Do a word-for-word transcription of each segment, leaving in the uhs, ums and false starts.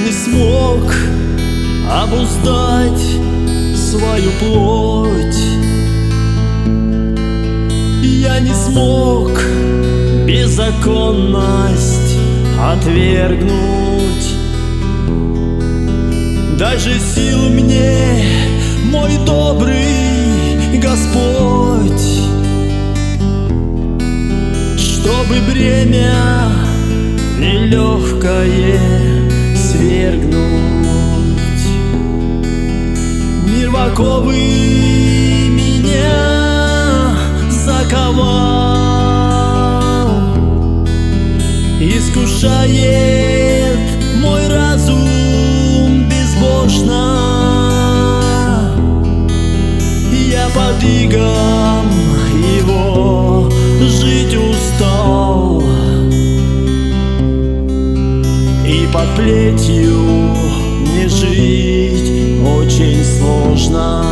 не смог обуздать свою плоть. Я не смог беззаконность отвергнуть. Даже сил мне, мой добрый Господь, чтобы бремя нелегкое свергнуть. Мир в оковы меня заковал, искушает мой разум безбожно. Я под игом его жить устал, и под плетью мне жить очень сложно.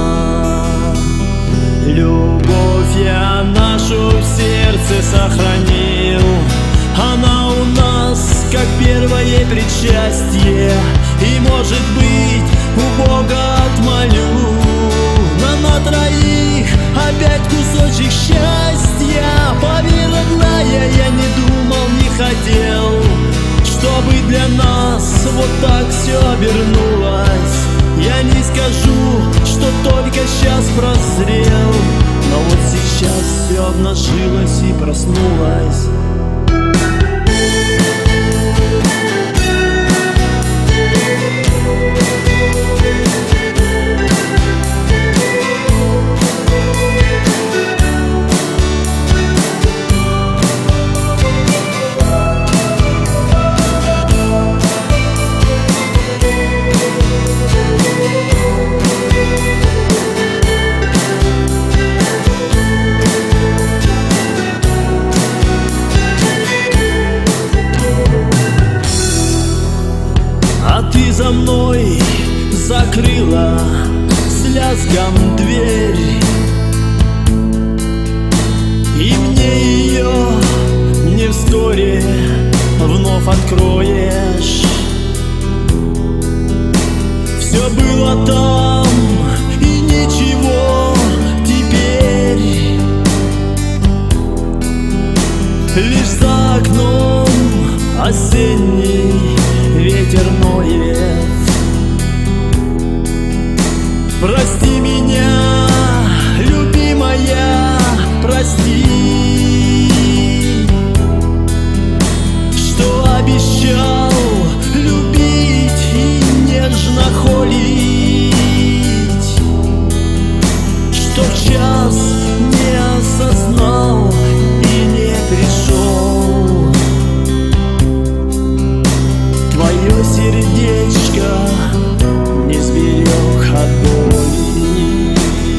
Любовь я нашу в сердце сохранил, она у нас как первое причастие. И может быть у Бога отмолю на, на троих опять кусочек счастья. Поверь, родная, я не думал, не хотел, чтобы для нас вот так все обернулось. Я не скажу, что только сейчас прозрел, но вот сейчас все обнажилось и проснулось. Ты за мной закрыла с лязгом дверь, и мне ее не вскоре вновь откроешь. Все было там и ничего теперь, лишь за окном осенний ветер ноет. Прости меня, любимая, прости, что обещал любить и нежно холить, что в час не осознал и не пришел. Твое сердечко не сберег от боли.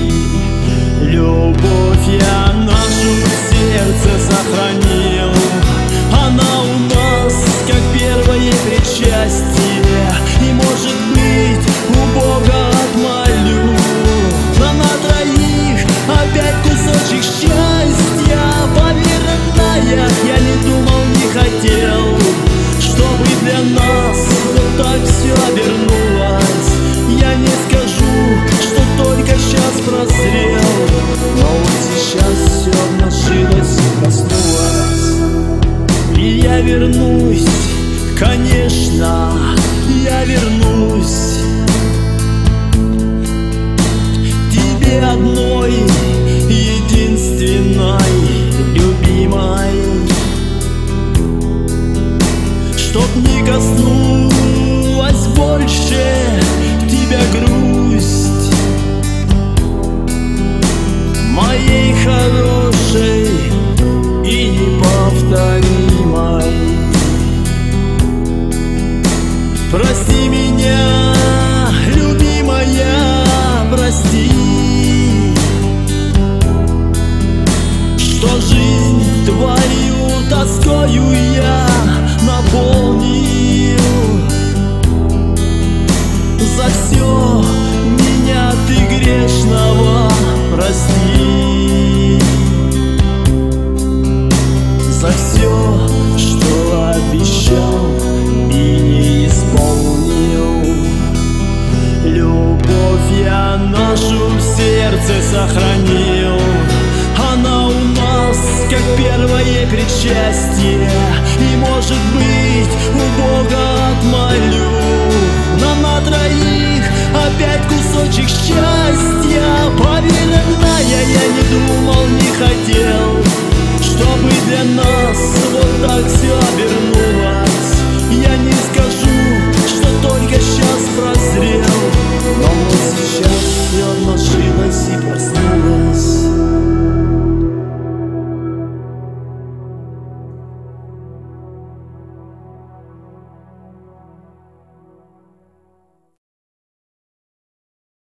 Любовь я нашу в сердце сохранил, она у нас как первое причастие. И может быть у Бога отмолю на, на троих опять кусочек счастья. Поверь, родная, я не думал, не хотел, чтобы для нас вот так все обернулось. Я не скажу, что только сейчас прозрел, но вот сейчас все обнажилось и проснулось. И я вернусь, конечно, я вернусь тебе одной, единственной, любимой, чтоб не коснулась больше тебя грусть моей хорошей и неповторимой. Прости меня, любимая, прости, что жизнь твою тоскою я наполнил. За все меня ты грешного прости, за все, что обещал и не исполнил. счастье. И может быть у Бога отмолю нам на троих опять кусочек счастья.